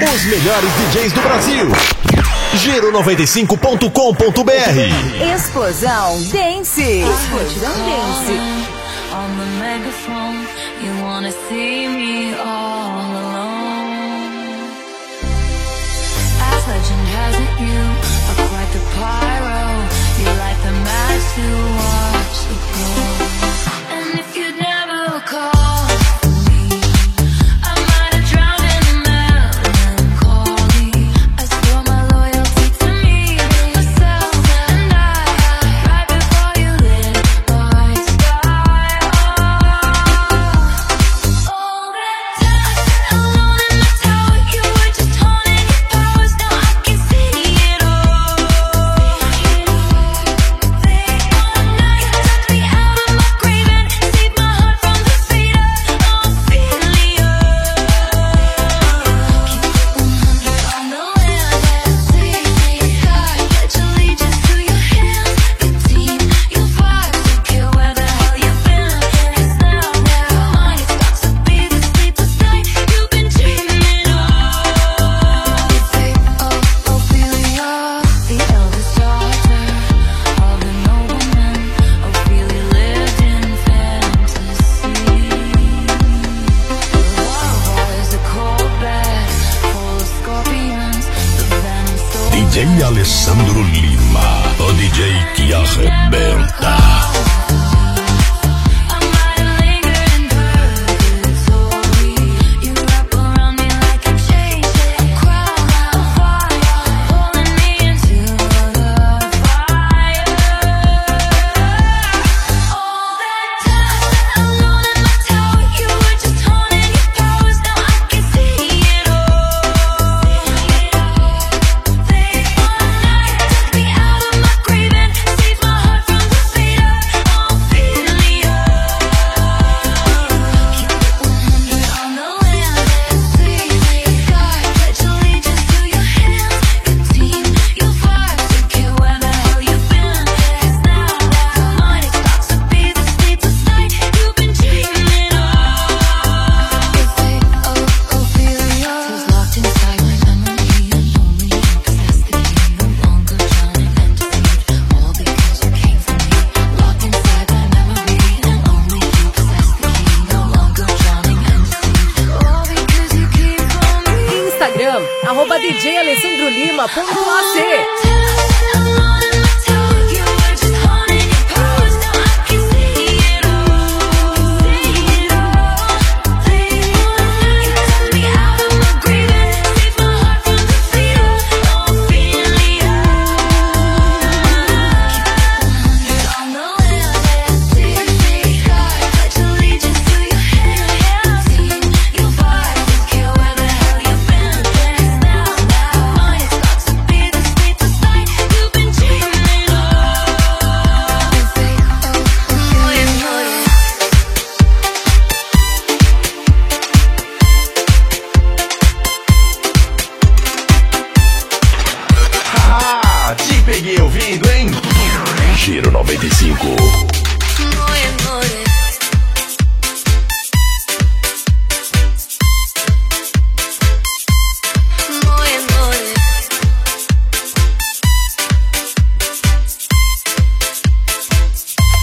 Os melhores DJs do Brasil. Giro95.com.br. Explosão Dance. Explosão Dance. On the megaphone, you wanna see me all alone. As legend has it, you are quite the pyro. You light the match to watch the glow. And if you'd never call DJ Alessandro Lima, o DJ que arrebenta. @DJ Alessandro Lima.ac